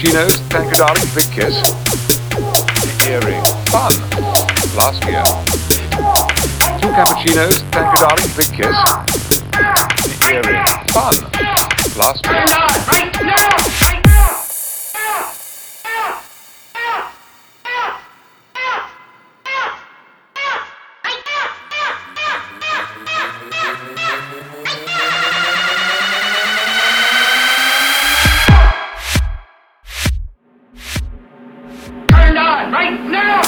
cappuccinos, thank you darling, big kiss. The earring, fun, last year. 2 cappuccinos, thank you darling, big kiss. The earring, fun, last year. Turn on, right now! Turned on, right now!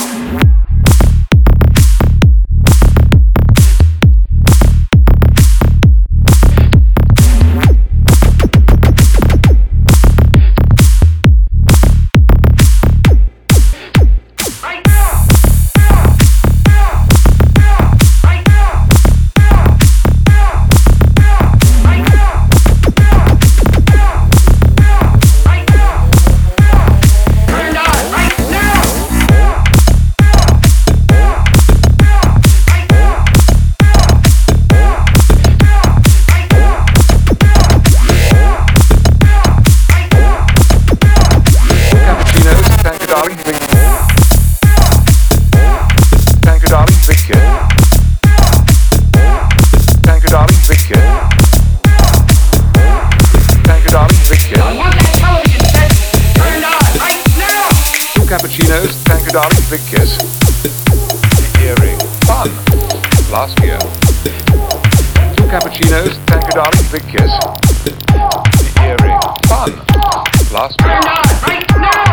Cappuccinos, thank you darling, big kiss. The earring, fun, last year. 2 cappuccinos, thank you darling, big kiss. The earring, fun, last year. Turned on, right now!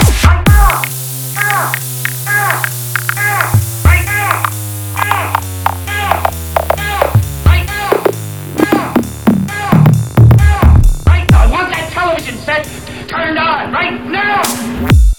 I want that television set turned on right now!